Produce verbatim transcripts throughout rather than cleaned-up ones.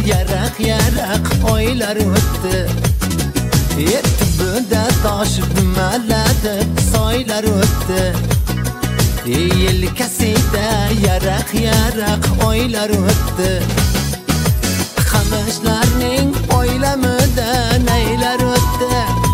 Yarak yarak oylar öttü. Yetti taşıp dümeledi soylar öttü. Yelkasida yarak yarak oylar öttü. Qamışlarning oylamida neylar öttü.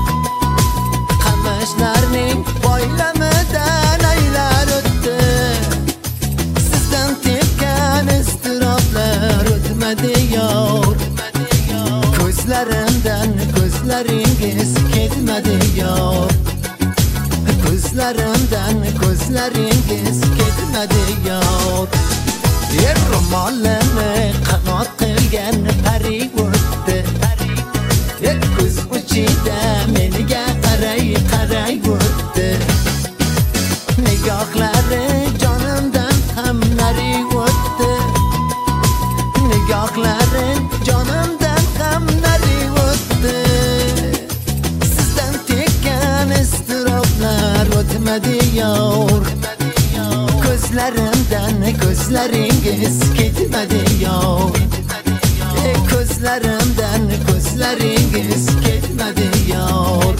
Qamışlarning oylamida neylar öttü. Sizden tepken ıstıraplar ötmedi yor. Gözlerimden gözleringiz ketmedi yor. Gözlerimden gözleringiz ketmedi yor. Yer romanlarını kanat kılgan pari o'tdi. Ko'z uchida menga qaray qaray o'tdi. Nigohlari jonimdan ham nari o'tdi. Nigohlari jonimdan ham nari o'tdi. Sizdan tekkan iztiroblar o'tmadi yor. Gözlerimden gözleringiz ketmedi yor. Gözlerimden gözleringiz ketmedi yor.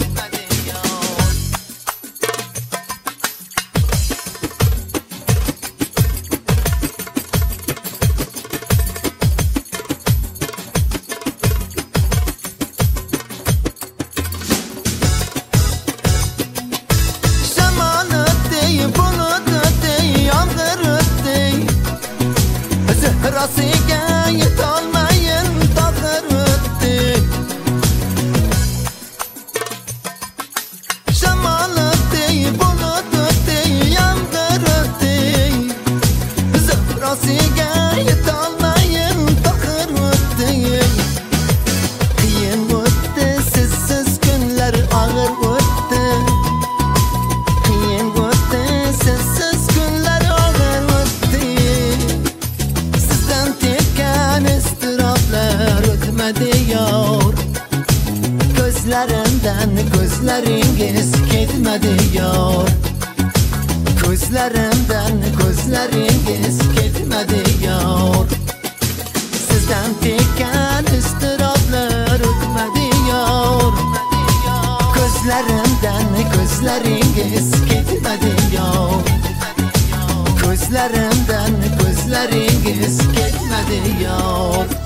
Rasiga yetolmayin taqdir o'tdi. Shamol o'tdi, bulut o'tdi, yomg'ir o'tdi. Rasiga yetolmayin taqdir o'tdi. Qiyin o'tdi, sizsiz kunlar og'ir o'tdi. Qiyin o'tdi, sizsiz kunlar og'ir o'tdi. O'tmadi yor. Gözlerimden gözleringiz ketmedi yor. Gözlerimden gözleringiz ketmedi yor. Sizden tekkan ıstıraplar o'tmadi yor. Gözlerimden gözleringiz ketmedi yor. Gözlerimden gözleringiz ketmedi yor.